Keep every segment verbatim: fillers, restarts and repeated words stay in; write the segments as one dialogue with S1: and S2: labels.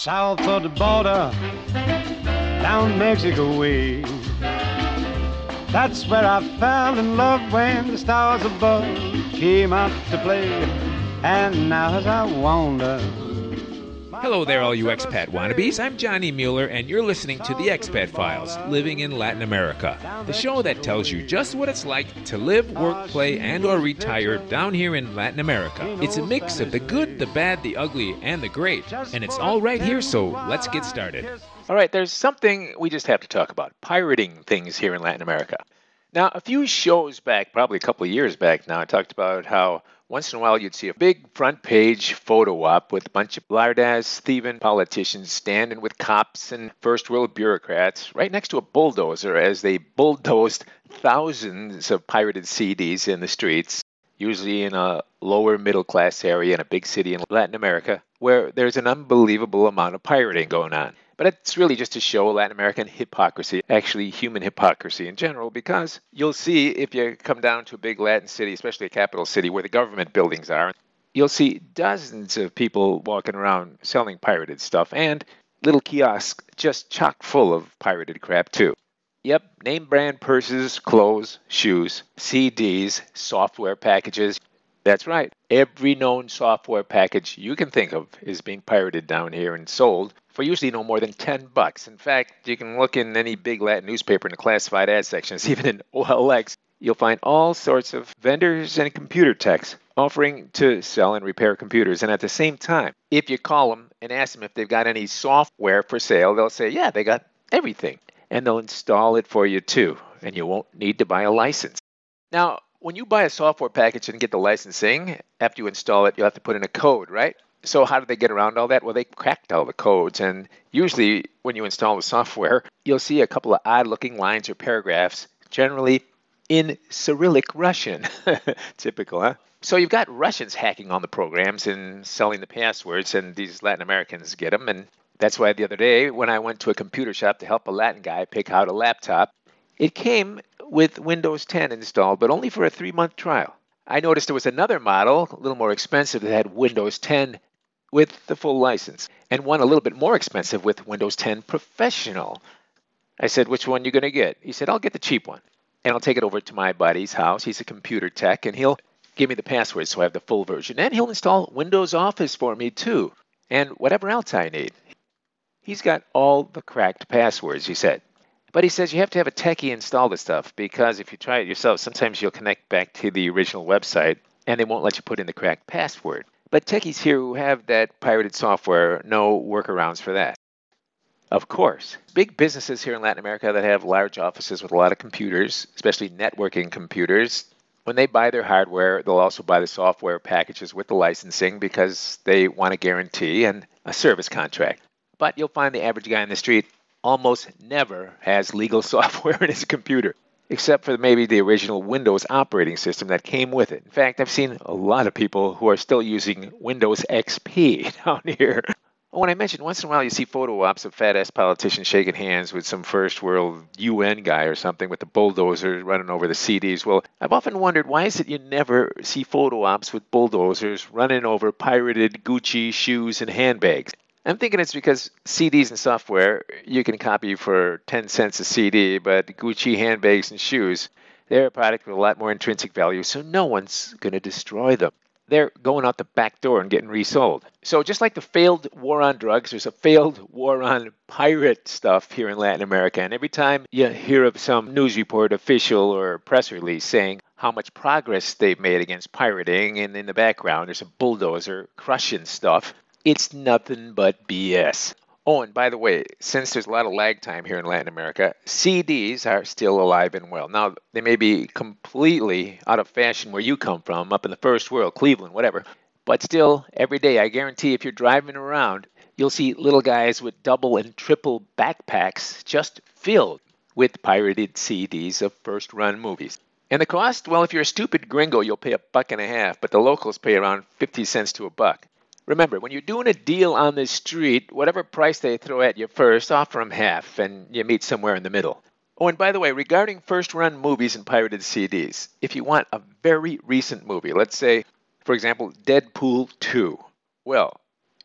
S1: south of the border, down Mexico way. That's where I fell in love when the stars above came out to play. And now as I wander,
S2: Hello there, all you expat wannabes. I'm Johnny Mueller, and you're listening to The Expat Files, Living in Latin America, the show that tells you just what it's like to live, work, play, and or retire down here in Latin America. It's a mix of the good, the bad, the ugly, and the great, and it's all right here, so let's get started. All right, there's something we just have to talk about, pirating things here in Latin America. Now, a few shows back, probably a couple of years back now, I talked about how once in a while you'd see a big front page photo op with a bunch of lard-ass thieving politicians standing with cops and first world bureaucrats right next to a bulldozer as they bulldozed thousands of pirated C Ds in the streets, usually in a lower middle class area in a big city in Latin America where there's an unbelievable amount of pirating going on. But it's really just to show Latin American hypocrisy, actually human hypocrisy in general, because you'll see if you come down to a big Latin city, especially a capital city where the government buildings are, you'll see dozens of people walking around selling pirated stuff and little kiosks just chock full of pirated crap too. Yep, name brand purses, clothes, shoes, C Ds, software packages. That's right. Every known software package you can think of is being pirated down here and sold for usually no more than ten bucks. In fact, you can look in any big Latin newspaper in the classified ad sections, even in O L X, you'll find all sorts of vendors and computer techs offering to sell and repair computers. And at the same time, if you call them and ask them if they've got any software for sale, they'll say, yeah, they got everything. And they'll install it for you too, and you won't need to buy a license. Now, when you buy a software package and get the licensing, after you install it, you'll have to put in a code, right? So how do they get around all that? Well, they cracked all the codes, and usually when you install the software, you'll see a couple of odd-looking lines or paragraphs, generally in Cyrillic Russian. Typical, huh? So you've got Russians hacking on the programs and selling the passwords, and these Latin Americans get them, and that's why the other day when I went to a computer shop to help a Latin guy pick out a laptop, it came with Windows ten installed, but only for a three-month trial. I noticed there was another model, a little more expensive, that had Windows ten with the full license, and one a little bit more expensive with Windows ten Professional. I said, which one are you going to get? He said, I'll get the cheap one, and I'll take it over to my buddy's house. He's a computer tech, and he'll give me the password so I have the full version, and he'll install Windows Office for me too, and whatever else I need. He's got all the cracked passwords, he said. But he says you have to have a techie install the stuff because if you try it yourself, sometimes you'll connect back to the original website and they won't let you put in the correct password. But techies here who have that pirated software know workarounds for that. Of course, big businesses here in Latin America that have large offices with a lot of computers, especially networking computers, when they buy their hardware, they'll also buy the software packages with the licensing because they want a guarantee and a service contract. But you'll find the average guy in the street almost never has legal software in his computer, except for maybe the original Windows operating system that came with it. In fact, I've seen a lot of people who are still using Windows X P down here. When I mentioned once in a while you see photo ops of fat-ass politicians shaking hands with some first world U N guy or something with the bulldozer running over the C Ds. Well, I've often wondered why is it you never see photo ops with bulldozers running over pirated Gucci shoes and handbags? I'm thinking it's because C Ds and software you can copy for ten cents a C D, but Gucci handbags and shoes, they're a product with a lot more intrinsic value, so no one's going to destroy them. They're going out the back door and getting resold. So just like the failed war on drugs, there's a failed war on pirate stuff here in Latin America. And every time you hear of some news report, official or press release saying how much progress they've made against pirating, and in the background there's a bulldozer crushing stuff, it's nothing but B S. Oh, and by the way, since there's a lot of lag time here in Latin America, C Ds are still alive and well. Now, they may be completely out of fashion where you come from, up in the first world, Cleveland, whatever. But still, every day, I guarantee if you're driving around, you'll see little guys with double and triple backpacks just filled with pirated C Ds of first-run movies. And the cost? Well, if you're a stupid gringo, you'll pay a buck and a half, but the locals pay around fifty cents to a buck. Remember, when you're doing a deal on the street, whatever price they throw at you first, offer them half, and you meet somewhere in the middle. Oh, and by the way, regarding first-run movies and pirated C Ds, if you want a very recent movie, let's say, for example, Deadpool two, well,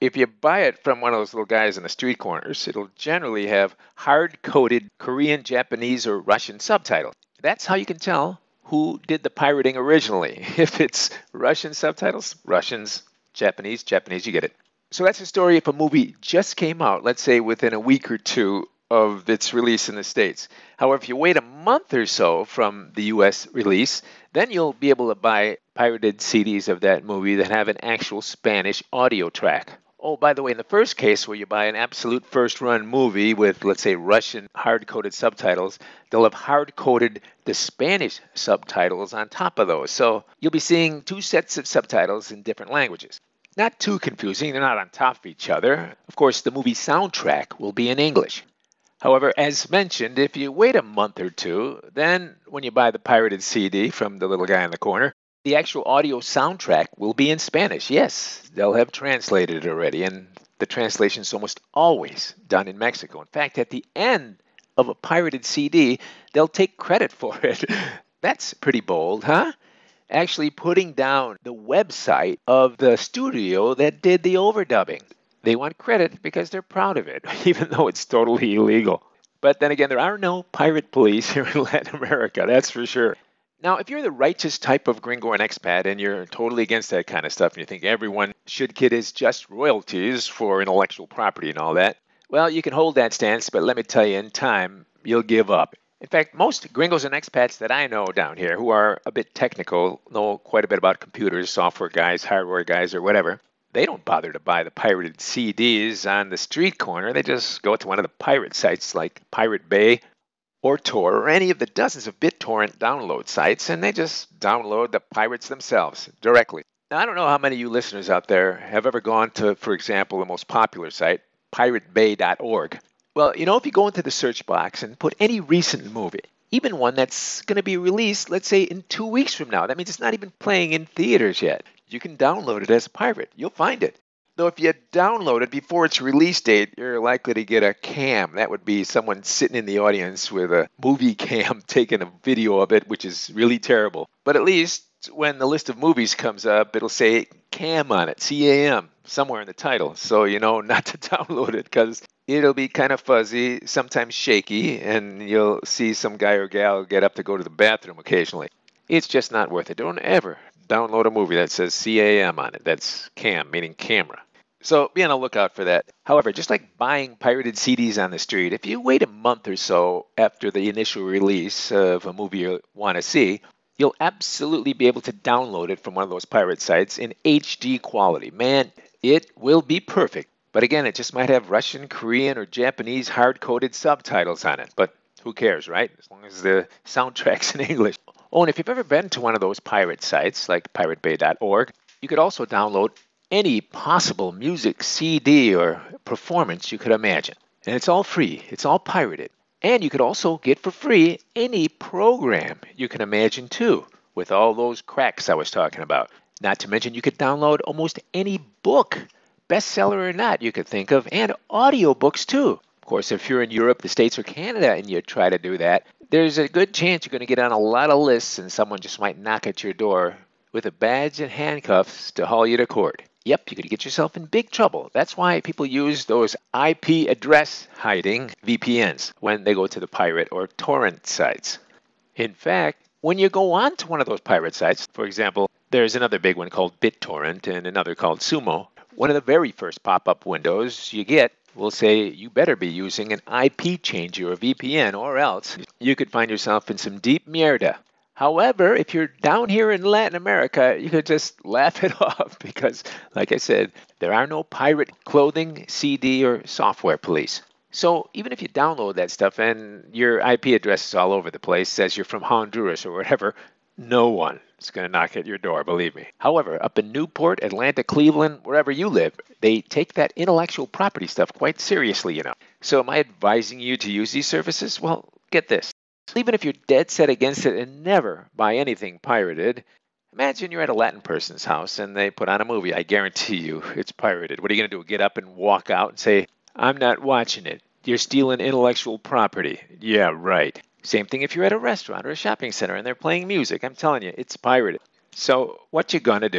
S2: If you buy it from one of those little guys in the street corners, it'll generally have hard-coded Korean, Japanese, or Russian subtitles. That's how you can tell who did the pirating originally. If it's Russian subtitles, Russians, Japanese, Japanese, you get it. So that's a story if a movie just came out, let's say within a week or two of its release in the States. However, if you wait a month or so from the U S release, then you'll be able to buy pirated C Ds of that movie that have an actual Spanish audio track. Oh, by the way, in the first case where you buy an absolute first-run movie with, let's say, Russian hard-coded subtitles, they'll have hard-coded the Spanish subtitles on top of those. So you'll be seeing two sets of subtitles in different languages. Not too confusing, they're not on top of each other. Of course, the movie soundtrack will be in English. However, as mentioned, if you wait a month or two, then when you buy the pirated C D from the little guy in the corner, the actual audio soundtrack will be in Spanish. Yes, they'll have translated it already, and the translation is almost always done in Mexico. In fact, at the end of a pirated C D, they'll take credit for it. That's pretty bold, huh? Actually putting down the website of the studio that did the overdubbing. They want credit because they're proud of it, even though it's totally illegal. But then again, there are no pirate police here in Latin America, that's for sure. Now, if you're the righteous type of gringo and expat and you're totally against that kind of stuff and you think everyone should get his just royalties for intellectual property and all that, well, you can hold that stance, but let me tell you, in time, you'll give up. In fact, most gringos and expats that I know down here who are a bit technical, know quite a bit about computers, software guys, hardware guys, or whatever, they don't bother to buy the pirated C Ds on the street corner. They just go to one of the pirate sites like Pirate Bay or Tor or any of the dozens of BitTorrent download sites, and they just download the pirates themselves directly. Now, I don't know how many of you listeners out there have ever gone to, for example, the most popular site, pirate bay dot org. Well, you know, if you go into the search box and put any recent movie, even one that's going to be released, let's say, in two weeks from now, that means it's not even playing in theaters yet, you can download it as a pirate. You'll find it. Though if you download it before its release date, you're likely to get a cam. That would be someone sitting in the audience with a movie cam taking a video of it, which is really terrible. But at least when the list of movies comes up, it'll say cam on it, C A M, somewhere in the title. So you know not to download it because it'll be kind of fuzzy, sometimes shaky, and you'll see some guy or gal get up to go to the bathroom occasionally. It's just not worth it. Don't ever download a movie that says C A M on it. That's cam, meaning camera. So be on the lookout for that. However, just like buying pirated C Ds on the street, if you wait a month or so after the initial release of a movie you want to see, you'll absolutely be able to download it from one of those pirate sites in H D quality. Man, it will be perfect. But again, it just might have Russian, Korean, or Japanese hard-coded subtitles on it. But who cares, right? As long as the soundtrack's in English. Oh, and if you've ever been to one of those pirate sites, like pirate bay dot org, you could also download any possible music C D or performance you could imagine. And it's all free. It's all pirated. And you could also get for free any program you can imagine too, with all those cracks I was talking about. Not to mention you could download almost any book, bestseller or not, you could think of, and audiobooks too. Of course, if you're in Europe, the States, or Canada and you try to do that, there's a good chance you're going to get on a lot of lists and someone just might knock at your door with a badge and handcuffs to haul you to court. Yep, you could get yourself in big trouble. That's why people use those I P address hiding V P Ns when they go to the pirate or torrent sites. In fact, when you go on to one of those pirate sites, for example, there's another big one called BitTorrent and another called Sumo, one of the very first pop-up windows you get will say you better be using an I P changer or V P N or else you could find yourself in some deep mierda. However, if you're down here in Latin America, you could just laugh it off because, like I said, there are no pirate clothing, C D, or software police. So even if you download that stuff and your I P address is all over the place, says you're from Honduras or whatever, no one is going to knock at your door, believe me. However, up in Newport, Atlanta, Cleveland, wherever you live, they take that intellectual property stuff quite seriously, you know. So am I advising you to use these services? Well, get this. Even if you're dead set against it and never buy anything pirated, imagine you're at a Latin person's house and they put on a movie. I guarantee you it's pirated. What are you going to do? Get up and walk out and say, I'm not watching it. You're stealing intellectual property. Yeah, right. Same thing if you're at a restaurant or a shopping center and they're playing music. I'm telling you, it's pirated. So what you gonna do?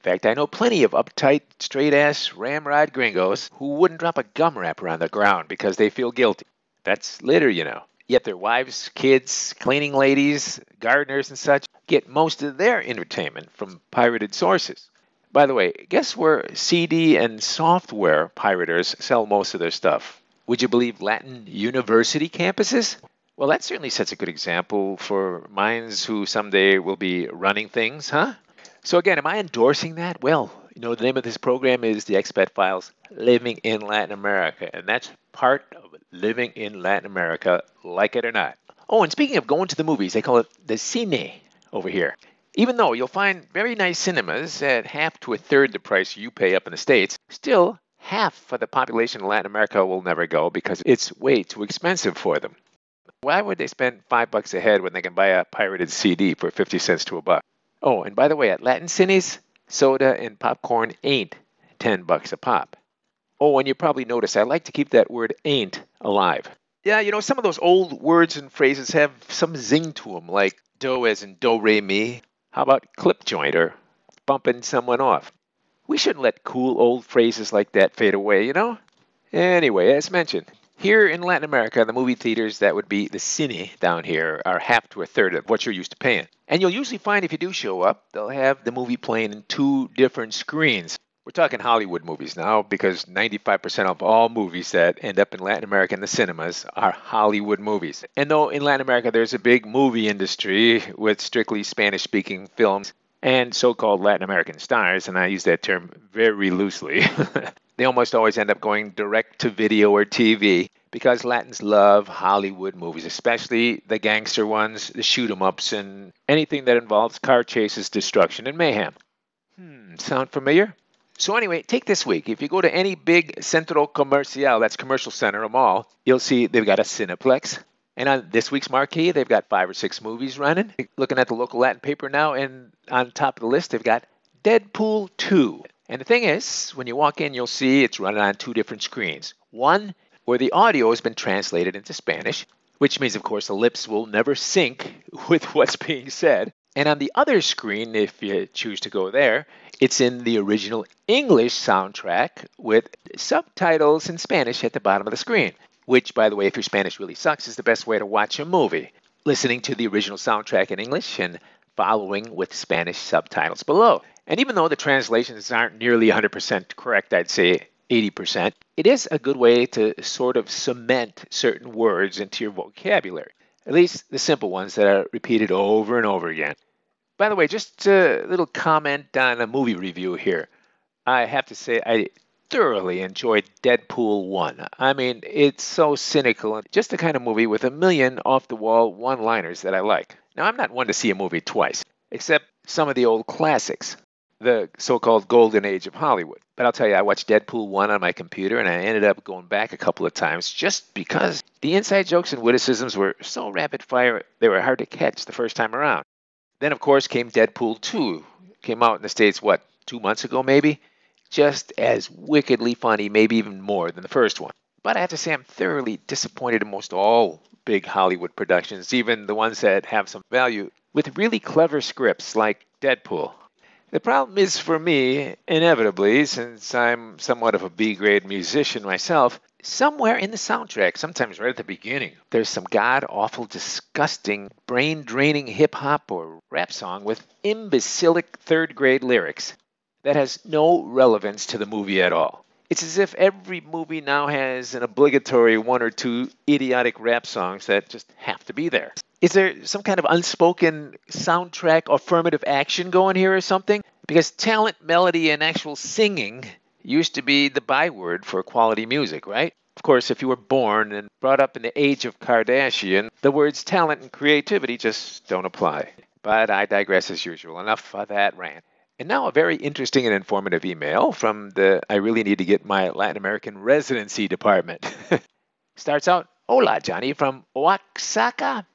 S2: In fact, I know plenty of uptight, straight-ass, ramrod gringos who wouldn't drop a gum wrapper on the ground because they feel guilty. That's litter, you know. Yet their wives, kids, cleaning ladies, gardeners, and such get most of their entertainment from pirated sources. By the way, guess where C D and software pirators sell most of their stuff? Would you believe Latin university campuses? Well, that certainly sets a good example for minds who someday will be running things, huh? So again, am I endorsing that? Well, you know, the name of this program is The Expat Files, Living in Latin America, and that's part of living in Latin America, like it or not. Oh, and speaking of going to the movies, they call it the cine over here. Even though you'll find very nice cinemas at half to a third the price you pay up in the States, still half of the population in Latin America will never go because it's way too expensive for them. Why would they spend five bucks a head when they can buy a pirated C D for fifty cents to a buck? Oh, and by the way, at Latin Cines, soda and popcorn ain't ten bucks a pop. Oh, and you probably noticed I like to keep that word ain't alive. Yeah, you know, some of those old words and phrases have some zing to them, like do as in do, re, mi. How about clip joint or bumping someone off? We shouldn't let cool old phrases like that fade away, you know? Anyway, as mentioned, here in Latin America, the movie theaters that would be the cine down here are half to a third of what you're used to paying. And you'll usually find if you do show up, they'll have the movie playing in two different screens. We're talking Hollywood movies now because ninety-five percent of all movies that end up in Latin America in the cinemas are Hollywood movies. And though in Latin America there's a big movie industry with strictly Spanish-speaking films and so-called Latin American stars, and I use that term very loosely, they almost always end up going direct to video or T V because Latins love Hollywood movies, especially the gangster ones, the shoot-'em-ups, and anything that involves car chases, destruction, and mayhem. Hmm, sound familiar? So anyway, take this week. If you go to any big centro comercial, that's commercial center or mall, you'll see they've got a Cineplex. And on this week's marquee, they've got five or six movies running. Looking at the local Latin paper now, and on top of the list, they've got Deadpool two. And the thing is, when you walk in, you'll see it's running on two different screens. One where the audio has been translated into Spanish, which means, of course, the lips will never sync with what's being said. And on the other screen, if you choose to go there, it's in the original English soundtrack with subtitles in Spanish at the bottom of the screen, which, by the way, if your Spanish really sucks, is the best way to watch a movie. Listening to the original soundtrack in English and following with Spanish subtitles below. And even though the translations aren't nearly one hundred percent correct, I'd say eighty percent, it is a good way to sort of cement certain words into your vocabulary. At least the simple ones that are repeated over and over again. By the way, just a little comment on a movie review here. I have to say I thoroughly enjoyed Deadpool one. I mean, it's so cynical and just the kind of movie with a million off-the-wall one-liners that I like. Now, I'm not one to see a movie twice, except some of the old classics, the so-called golden age of Hollywood. But I'll tell you, I watched Deadpool one on my computer, and I ended up going back a couple of times just because the inside jokes and witticisms were so rapid-fire, they were hard to catch the first time around. Then, of course, came Deadpool two. Came out in the States, what, two months ago maybe? Just as wickedly funny, maybe even more than the first one. But I have to say I'm thoroughly disappointed in most all big Hollywood productions, even the ones that have some value, with really clever scripts like Deadpool. The problem is for me, inevitably, since I'm somewhat of a B-grade musician myself, somewhere in the soundtrack, sometimes right at the beginning, there's some god-awful, disgusting, brain-draining hip-hop or rap song with imbecilic third-grade lyrics that has no relevance to the movie at all. It's as if every movie now has an obligatory one or two idiotic rap songs that just have to be there. Is there some kind of unspoken soundtrack affirmative action going here or something? Because talent, melody, and actual singing used to be the byword for quality music, right? Of course, if you were born and brought up in the age of Kardashian, the words talent and creativity just don't apply. But I digress as usual. Enough of that rant. And now a very interesting and informative email from the I really need to get my Latin American residency department. Starts out, Hola, Johnny, from Oaxaca,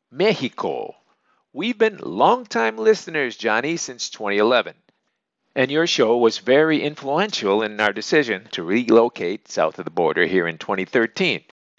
S2: Mexico. We've been longtime listeners, Johnny, since twenty eleven. And your show was very influential in our decision to relocate south of the border here in twenty thirteen.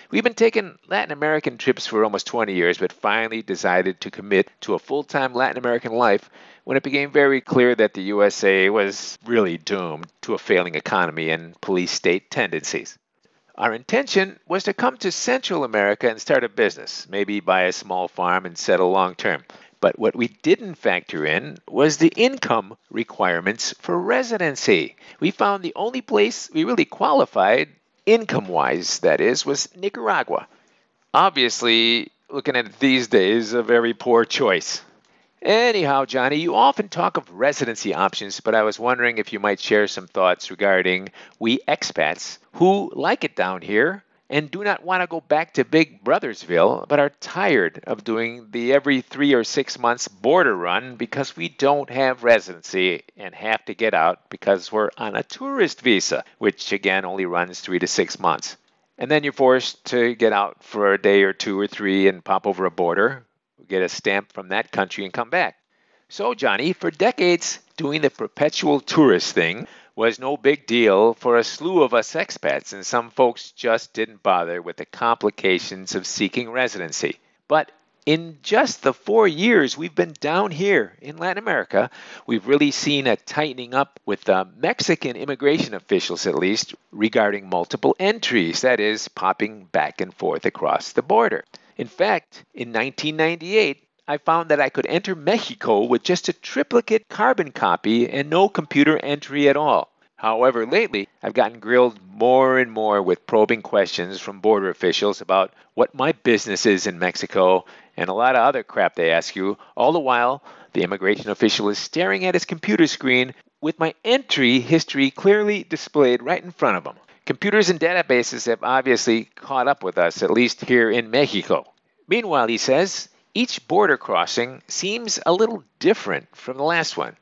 S2: We've been taking Latin American trips for almost twenty years, but finally decided to commit to a full-time Latin American life when it became very clear that the U S A was really doomed to a failing economy and police state tendencies. Our intention was to come to Central America and start a business, maybe buy a small farm and settle long term. But what we didn't factor in was the income requirements for residency. We found the only place we really qualified, income-wise that is, was Nicaragua. Obviously, looking at it these days, a very poor choice. Anyhow, Johnny, you often talk of residency options, but I was wondering if you might share some thoughts regarding we expats who like it down here and do not want to go back to Big Brothersville, but are tired of doing the every three or six months border run because we don't have residency and have to get out because we're on a tourist visa, which again only runs three to six months. And then you're forced to get out for a day or two or three and pop over a border, get a stamp from that country and come back. So, Johnny, for decades, doing the perpetual tourist thing was no big deal for a slew of us expats, and some folks just didn't bother with the complications of seeking residency. But in just the four years we've been down here in Latin America, we've really seen a tightening up with the Mexican immigration officials, at least, regarding multiple entries, that is, popping back and forth across the border. In fact, in nineteen ninety-eight, I found that I could enter Mexico with just a triplicate carbon copy and no computer entry at all. However, lately, I've gotten grilled more and more with probing questions from border officials about what my business is in Mexico and a lot of other crap they ask you. All the while, the immigration official is staring at his computer screen with my entry history clearly displayed right in front of him. Computers and databases have obviously caught up with us, at least here in Mexico. Meanwhile, he says, each border crossing seems a little different from the last one.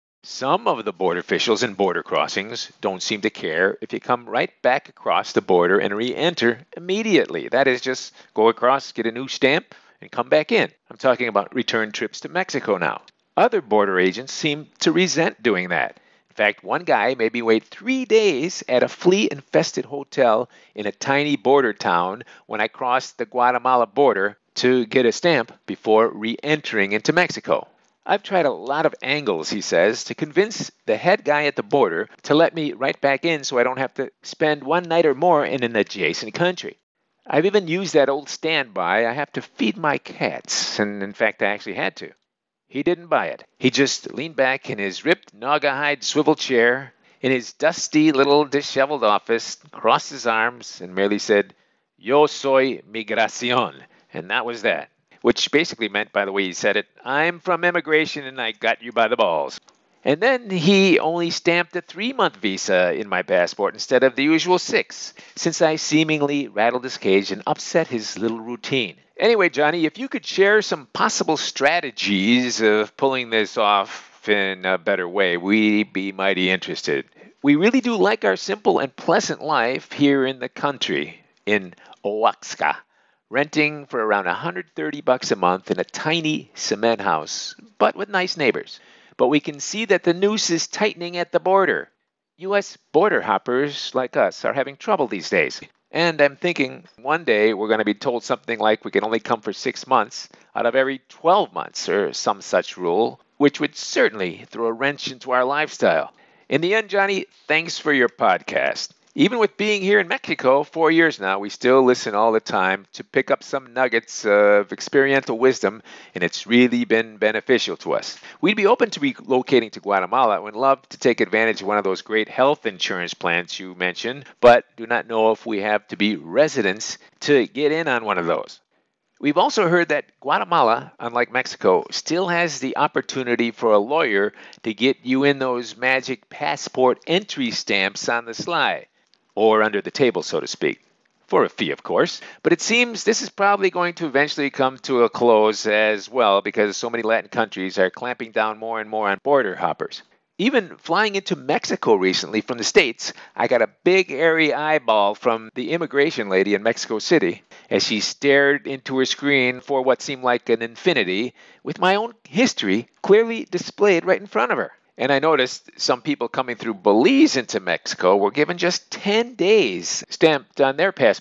S2: Some of the border officials in border crossings don't seem to care if you come right back across the border and re-enter immediately. That is, just go across, get a new stamp, and come back in. I'm talking about return trips to Mexico now. Other border agents seem to resent doing that. In fact, one guy made me wait three days at a flea-infested hotel in a tiny border town when I crossed the Guatemala border to get a stamp before re-entering into Mexico. I've tried a lot of angles, he says, to convince the head guy at the border to let me right back in so I don't have to spend one night or more in an adjacent country. I've even used that old standby, I have to feed my cats, and in fact I actually had to. He didn't buy it. He just leaned back in his ripped Naugahyde swivel chair in his dusty little disheveled office, crossed his arms, and merely said, "Yo soy migración," and that was that. Which basically meant, by the way he said it, I'm from immigration and I got you by the balls. And then he only stamped a three-month visa in my passport instead of the usual six, since I seemingly rattled his cage and upset his little routine. Anyway, Johnny, if you could share some possible strategies of pulling this off in a better way, we'd be mighty interested. We really do like our simple and pleasant life here in the country, in Oaxaca, renting for around one hundred thirty bucks a month in a tiny cement house, but with nice neighbors. But we can see that the noose is tightening at the border. U S border hoppers like us are having trouble these days. And I'm thinking one day we're going to be told something like we can only come for six months out of every twelve months or some such rule, which would certainly throw a wrench into our lifestyle. In the end, Johnny, thanks for your podcast. Even with being here in Mexico four years now, we still listen all the time to pick up some nuggets of experiential wisdom, and it's really been beneficial to us. We'd be open to relocating to Guatemala and would love to take advantage of one of those great health insurance plans you mentioned, but do not know if we have to be residents to get in on one of those. We've also heard that Guatemala, unlike Mexico, still has the opportunity for a lawyer to get you in those magic passport entry stamps on the sly. Or under the table, so to speak. For a fee, of course. But it seems this is probably going to eventually come to a close as well because so many Latin countries are clamping down more and more on border hoppers. Even flying into Mexico recently from the States, I got a big airy eyeball from the immigration lady in Mexico City as she stared into her screen for what seemed like an infinity with my own history clearly displayed right in front of her. And I noticed some people coming through Belize into Mexico were given just ten days stamped on their passport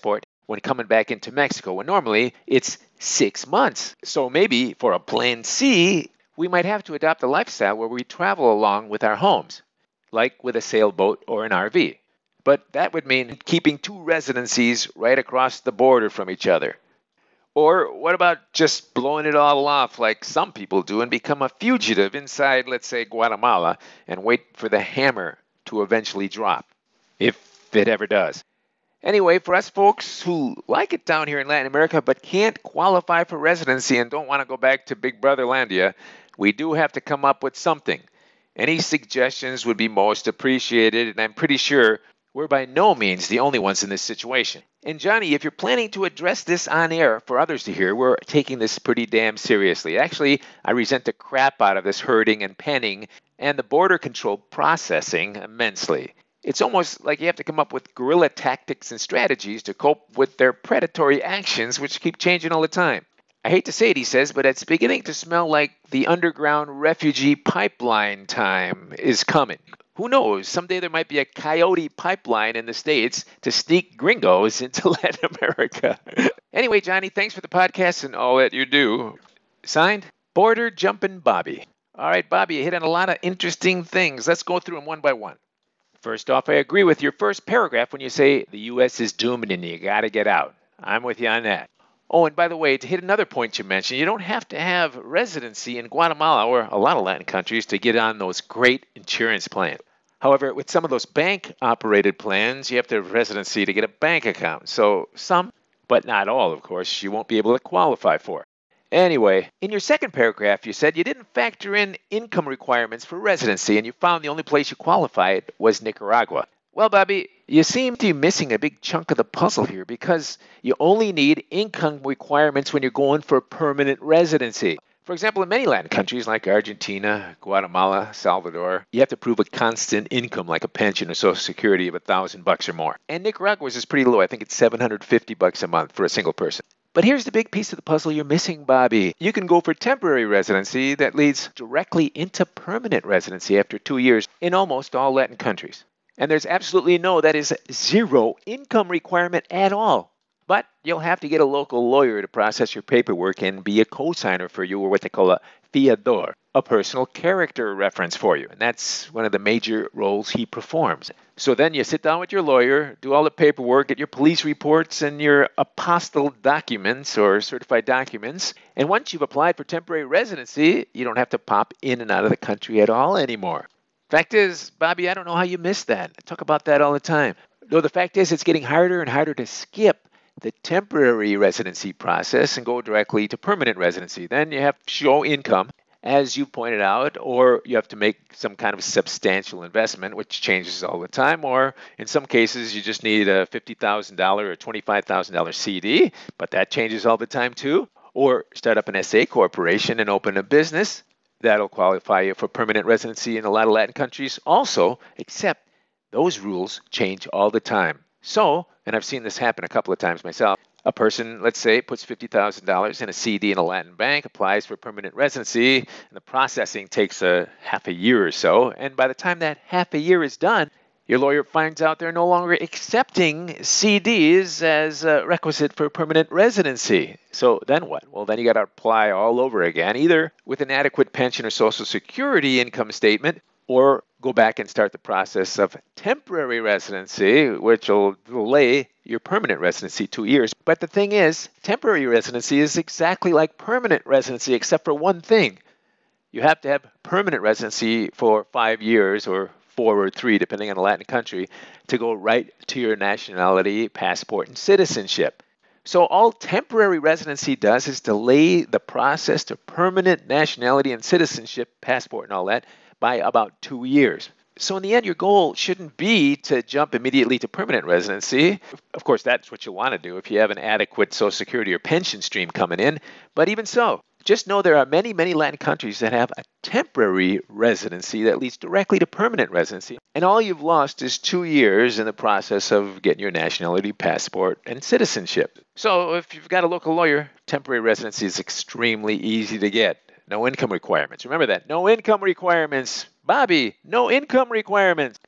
S2: when coming back into Mexico, when normally it's six months. So maybe for a plan C, we might have to adopt a lifestyle where we travel along with our homes, like with a sailboat or an R V. But that would mean keeping two residencies right across the border from each other. Or what about just blowing it all off like some people do and become a fugitive inside, let's say, Guatemala and wait for the hammer to eventually drop, if it ever does? Anyway, for us folks who like it down here in Latin America but can't qualify for residency and don't want to go back to Big Brotherlandia, we do have to come up with something. Any suggestions would be most appreciated, and I'm pretty sure we're by no means the only ones in this situation. And Johnny, if you're planning to address this on air for others to hear, we're taking this pretty damn seriously. Actually, I resent the crap out of this herding and penning and the border control processing immensely. It's almost like you have to come up with guerrilla tactics and strategies to cope with their predatory actions, which keep changing all the time. I hate to say it, he says, but it's beginning to smell like the underground refugee pipeline time is coming. Who knows? Someday there might be a coyote pipeline in the States to sneak gringos into Latin America. Anyway, Johnny, thanks for the podcast and all that you do. Signed, Border Jumpin' Bobby. All right, Bobby, you hit on a lot of interesting things. Let's go through them one by one. First off, I agree with your first paragraph when you say the U S is doomed and you got to get out. I'm with you on that. Oh, and by the way, to hit another point you mentioned, you don't have to have residency in Guatemala or a lot of Latin countries to get on those great insurance plans. However, with some of those bank-operated plans, you have to have residency to get a bank account. So some, but not all, of course, you won't be able to qualify for. Anyway, in your second paragraph, you said you didn't factor in income requirements for residency, and you found the only place you qualified was Nicaragua. Well, Bobby, you seem to be missing a big chunk of the puzzle here because you only need income requirements when you're going for permanent residency. For example, in many Latin countries like Argentina, Guatemala, Salvador, you have to prove a constant income like a pension or Social Security of a thousand bucks or more. And Nicaragua's is pretty low. I think it's seven hundred fifty bucks a month for a single person. But here's the big piece of the puzzle you're missing, Bobby. You can go for temporary residency that leads directly into permanent residency after two years in almost all Latin countries. And there's absolutely no, that is zero income requirement at all. But you'll have to get a local lawyer to process your paperwork and be a co-signer for you, or what they call a fiador, a personal character reference for you. And that's one of the major roles he performs. So then you sit down with your lawyer, do all the paperwork, get your police reports and your apostille documents or certified documents. And once you've applied for temporary residency, you don't have to pop in and out of the country at all anymore. Fact is, Bobby, I don't know how you missed that. I talk about that all the time. No, the fact is it's getting harder and harder to skip the temporary residency process and go directly to permanent residency. Then you have to show income, as you pointed out, or you have to make some kind of substantial investment, which changes all the time, or in some cases you just need a fifty thousand dollars or twenty-five thousand dollars C D, but that changes all the time too. Or start up an S A corporation and open a business. That'll qualify you for permanent residency in a lot of Latin countries also, except those rules change all the time. So, and I've seen this happen a couple of times myself, a person, let's say, puts fifty thousand dollars in a C D in a Latin bank, applies for permanent residency, and the processing takes a half a year or so. And by the time that half a year is done, your lawyer finds out they're no longer accepting C Ds as a requisite for permanent residency. So then what? Well, then you got to apply all over again, either with an adequate pension or Social Security income statement, or go back and start the process of temporary residency, which will delay your permanent residency two years. But the thing is, temporary residency is exactly like permanent residency, except for one thing. You have to have permanent residency for five years or four or three, depending on the Latin country, to go right to your nationality, passport, and citizenship. So all temporary residency does is delay the process to permanent nationality and citizenship, passport, and all that, by about two years. So in the end, your goal shouldn't be to jump immediately to permanent residency. Of course, that's what you want to do if you have an adequate Social Security or pension stream coming in. But even so, just know there are many, many Latin countries that have a temporary residency that leads directly to permanent residency. And all you've lost is two years in the process of getting your nationality, passport, and citizenship. So if you've got a local lawyer, temporary residency is extremely easy to get. No income requirements. Remember that. No income requirements. Bobby, no income requirements.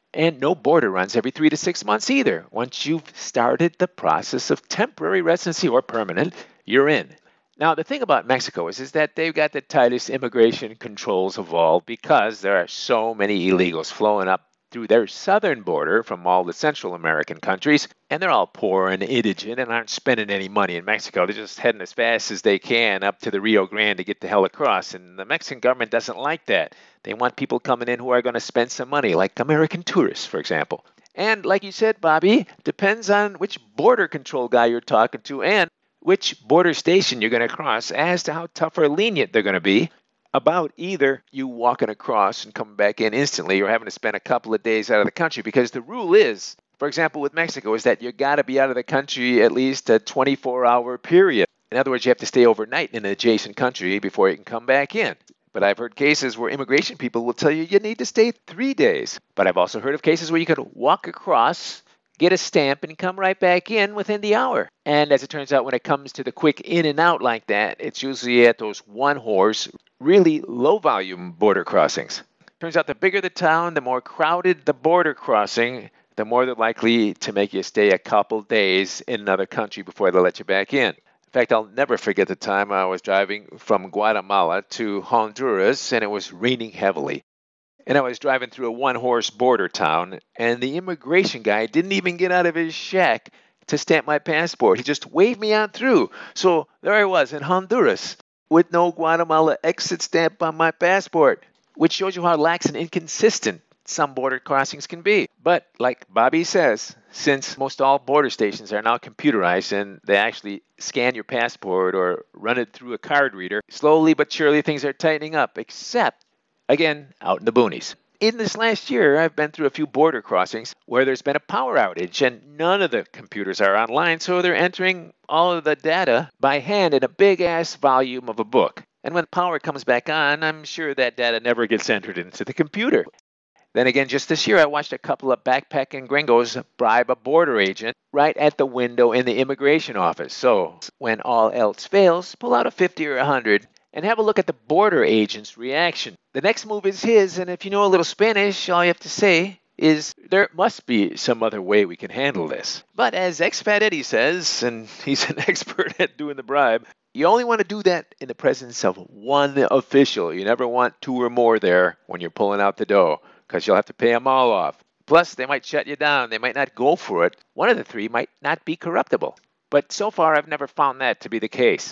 S2: And no border runs every three to six months either. Once you've started the process of temporary residency or permanent, you're in. Now, the thing about Mexico is, is that they've got the tightest immigration controls of all because there are so many illegals flowing up through their southern border from all the Central American countries, and they're all poor and indigent and aren't spending any money in Mexico. They're just heading as fast as they can up to the Rio Grande to get the hell across, and the Mexican government doesn't like that. They want people coming in who are going to spend some money, like American tourists, for example. And like you said, Bobby, depends on which border control guy you're talking to and which border station you're going to cross as to how tough or lenient they're going to be about either you walking across and coming back in instantly or having to spend a couple of days out of the country. Because the rule is, for example, with Mexico, is that you got to be out of the country at least a twenty-four hour period. In other words, you have to stay overnight in an adjacent country before you can come back in. But I've heard cases where immigration people will tell you you need to stay three days. But I've also heard of cases where you could walk across, get a stamp, and come right back in within the hour. And as it turns out, when it comes to the quick in and out like that, it's usually at those one-horse, really low-volume border crossings. Turns out the bigger the town, the more crowded the border crossing, the more they're likely to make you stay a couple days in another country before they let you back in. In fact, I'll never forget the time I was driving from Guatemala to Honduras, and it was raining heavily. And I was driving through a one-horse border town, and the immigration guy didn't even get out of his shack to stamp my passport. He just waved me on through. So there I was in Honduras with no Guatemala exit stamp on my passport, which shows you how lax and inconsistent some border crossings can be. But like Bobby says, since most all border stations are now computerized and they actually scan your passport or run it through a card reader, slowly but surely things are tightening up, except, again, out in the boonies. In this last year, I've been through a few border crossings where there's been a power outage and none of the computers are online, so they're entering all of the data by hand in a big-ass volume of a book. And when power comes back on, I'm sure that data never gets entered into the computer. Then again, just this year, I watched a couple of backpacking gringos bribe a border agent right at the window in the immigration office. So when all else fails, pull out a fifty or a hundred and have a look at the border agent's reaction. The next move is his, and if you know a little Spanish, all you have to say is, there must be some other way we can handle this. But as Expat Eddie says, and he's an expert at doing the bribe, you only want to do that in the presence of one official. You never want two or more there when you're pulling out the dough, because you'll have to pay them all off. Plus, they might shut you down. They might not go for it. One of the three might not be corruptible. But so far, I've never found that to be the case.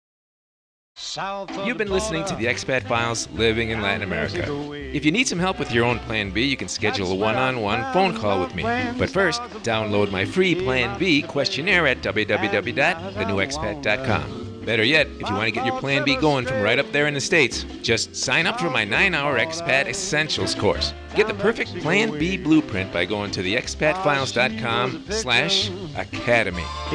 S3: You've been listening to the Expat Files, Living in Latin America. If you need some help with your own Plan B, you can schedule a one-on-one phone call with me. But first, download my free Plan B questionnaire at w w w dot the new expat dot com. Better yet, if you want to get your Plan B going from right up there in the States, just sign up for my nine-hour Expat Essentials course. Get the perfect Plan B blueprint by going to the expat files dot com slash academy.